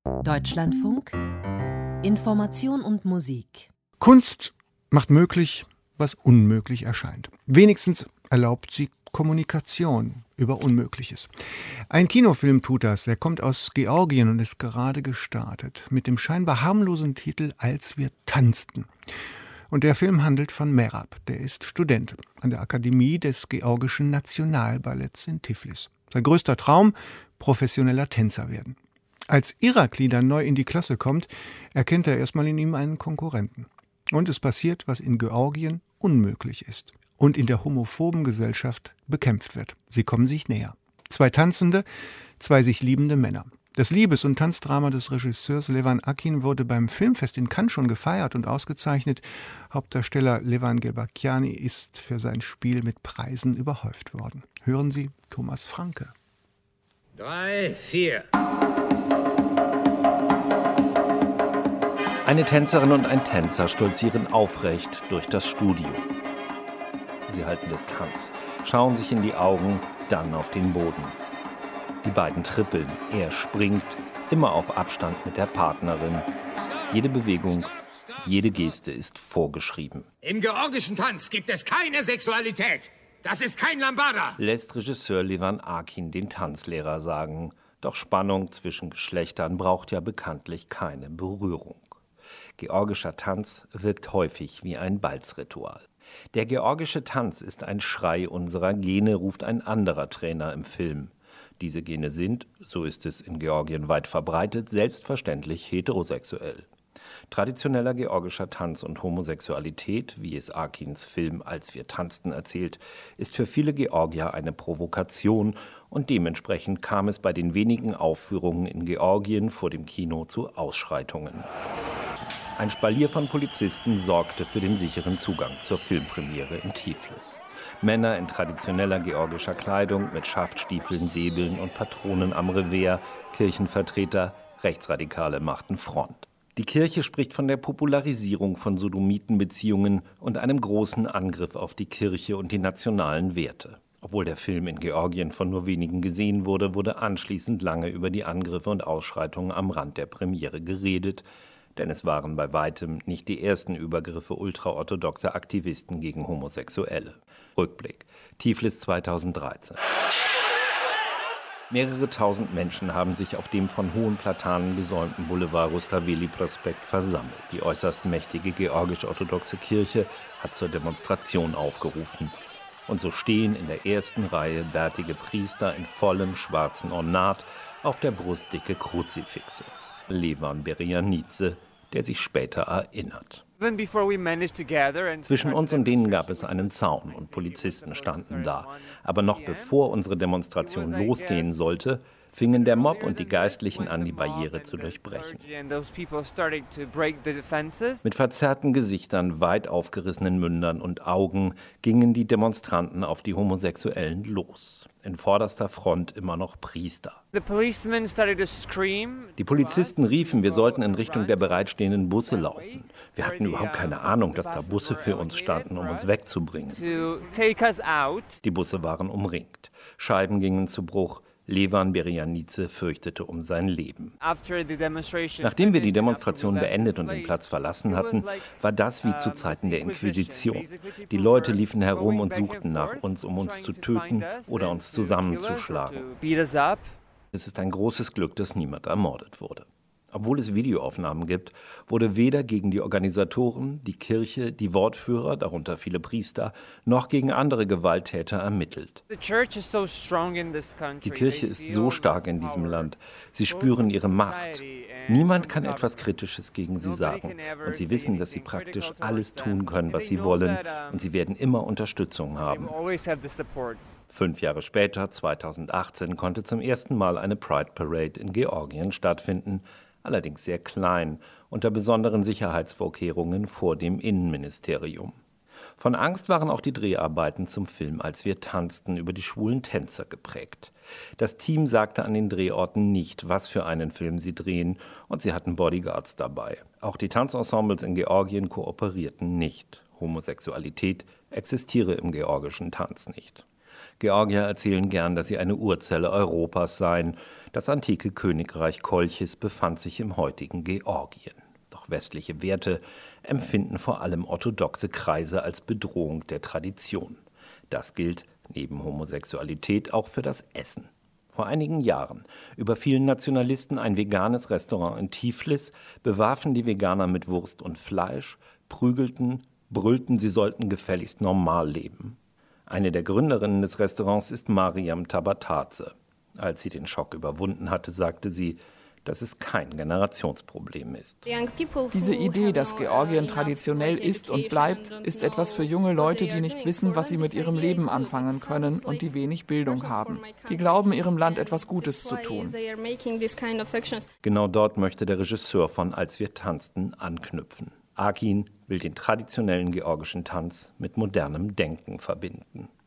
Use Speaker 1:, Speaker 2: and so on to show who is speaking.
Speaker 1: Deutschlandfunk Information und Musik.
Speaker 2: Kunst macht möglich, was unmöglich erscheint. Wenigstens erlaubt sie Kommunikation über Unmögliches. Ein Kinofilm tut das. Er kommt aus Georgien und ist gerade gestartet. Mit dem scheinbar harmlosen Titel »Als wir tanzten«. Und der Film handelt von Merab. Der ist Student an der Akademie des Georgischen Nationalballetts in Tiflis. Sein größter Traum: professioneller Tänzer werden. Als Irakli dann neu in die Klasse kommt, erkennt er erstmal in ihm einen Konkurrenten. Und es passiert, was in Georgien unmöglich ist und in der homophoben Gesellschaft bekämpft wird. Sie kommen sich näher. Zwei Tanzende, zwei sich liebende Männer. Das Liebes- und Tanzdrama des Regisseurs Levan Akin wurde beim Filmfest in Cannes schon gefeiert und ausgezeichnet. Hauptdarsteller Levan Gelbakiani ist für sein Spiel mit Preisen überhäuft worden. Hören Sie Thomas Franke.
Speaker 3: 3, 4.
Speaker 4: Eine Tänzerin und ein Tänzer stolzieren aufrecht durch das Studio. Sie halten Distanz, schauen sich in die Augen, dann auf den Boden. Die beiden trippeln, er springt, immer auf Abstand mit der Partnerin. Jede Bewegung, jede Geste ist vorgeschrieben.
Speaker 3: Im georgischen Tanz gibt es keine Sexualität. Das ist kein Lambada.
Speaker 4: Lässt Regisseur Levan Akin den Tanzlehrer sagen. Doch Spannung zwischen Geschlechtern braucht ja bekanntlich keine Berührung. Georgischer Tanz wirkt häufig wie ein Balzritual. Der georgische Tanz ist ein Schrei unserer Gene, ruft ein anderer Trainer im Film. Diese Gene sind, so ist es in Georgien weit verbreitet, selbstverständlich heterosexuell. Traditioneller georgischer Tanz und Homosexualität, wie es Akins Film »Als wir tanzten« erzählt, ist für viele Georgier eine Provokation und dementsprechend kam es bei den wenigen Aufführungen in Georgien vor dem Kino zu Ausschreitungen. Ein Spalier von Polizisten sorgte für den sicheren Zugang zur Filmpremiere in Tiflis. Männer in traditioneller georgischer Kleidung mit Schaftstiefeln, Säbeln und Patronen am Revers, Kirchenvertreter, Rechtsradikale machten Front. Die Kirche spricht von der Popularisierung von Sodomitenbeziehungen und einem großen Angriff auf die Kirche und die nationalen Werte. Obwohl der Film in Georgien von nur wenigen gesehen wurde, wurde anschließend lange über die Angriffe und Ausschreitungen am Rand der Premiere geredet, denn es waren bei weitem nicht die ersten Übergriffe ultraorthodoxer Aktivisten gegen Homosexuelle. Rückblick: Tiflis 2013. Mehrere tausend Menschen haben sich auf dem von hohen Platanen gesäumten Boulevard Rustaveli-Prospekt versammelt. Die äußerst mächtige georgisch-orthodoxe Kirche hat zur Demonstration aufgerufen. Und so stehen in der ersten Reihe bärtige Priester in vollem schwarzen Ornat, auf der Brust dicke Kruzifixe. Levan Berianice, der sich später erinnert. Zwischen uns und denen gab es einen Zaun und Polizisten standen da. Aber noch bevor unsere Demonstration losgehen sollte, fingen der Mob und die Geistlichen an, die Barriere zu durchbrechen. Mit verzerrten Gesichtern, weit aufgerissenen Mündern und Augen gingen die Demonstranten auf die Homosexuellen los. In vorderster Front immer noch Priester. Die Polizisten riefen, wir sollten in Richtung der bereitstehenden Busse laufen. Wir hatten überhaupt keine Ahnung, dass da Busse für uns standen, um uns wegzubringen. Die Busse waren umringt. Scheiben gingen zu Bruch. Levan Berianice fürchtete um sein Leben. Nachdem wir die Demonstration beendet und den Platz verlassen hatten, war das wie zu Zeiten der Inquisition. Die Leute liefen herum und suchten nach uns, um uns zu töten oder uns zusammenzuschlagen. Es ist ein großes Glück, dass niemand ermordet wurde. Obwohl es Videoaufnahmen gibt, wurde weder gegen die Organisatoren, die Kirche, die Wortführer, darunter viele Priester, noch gegen andere Gewalttäter ermittelt. Die Kirche ist so stark in diesem Land. Sie spüren ihre Macht. Niemand kann etwas Kritisches gegen sie sagen. Und sie wissen, dass sie praktisch alles tun können, was sie wollen. Und sie werden immer Unterstützung haben. 5 Jahre später, 2018, konnte zum ersten Mal eine Pride Parade in Georgien stattfinden, allerdings sehr klein, unter besonderen Sicherheitsvorkehrungen vor dem Innenministerium. Von Angst waren auch die Dreharbeiten zum Film »Als wir tanzten« über die schwulen Tänzer geprägt. Das Team sagte an den Drehorten nicht, was für einen Film sie drehen, und sie hatten Bodyguards dabei. Auch die Tanzensembles in Georgien kooperierten nicht. Homosexualität existiere im georgischen Tanz nicht. Georgier erzählen gern, dass sie eine Urzelle Europas seien. Das antike Königreich Kolchis befand sich im heutigen Georgien. Doch westliche Werte empfinden vor allem orthodoxe Kreise als Bedrohung der Tradition. Das gilt neben Homosexualität auch für das Essen. Vor einigen Jahren überfielen Nationalisten ein veganes Restaurant in Tiflis, bewarfen die Veganer mit Wurst und Fleisch, prügelten, brüllten, sie sollten gefälligst normal leben. Eine der Gründerinnen des Restaurants ist Mariam Tabatadze. Als sie den Schock überwunden hatte, sagte sie, dass es kein Generationsproblem ist.
Speaker 5: Diese Idee, dass Georgien traditionell ist und bleibt, ist etwas für junge Leute, die nicht wissen, was sie mit ihrem Leben anfangen können und die wenig Bildung haben. Die glauben, ihrem Land etwas Gutes zu tun.
Speaker 4: Genau dort möchte der Regisseur von Als wir tanzten anknüpfen. Akin will den traditionellen georgischen Tanz mit modernem Denken verbinden.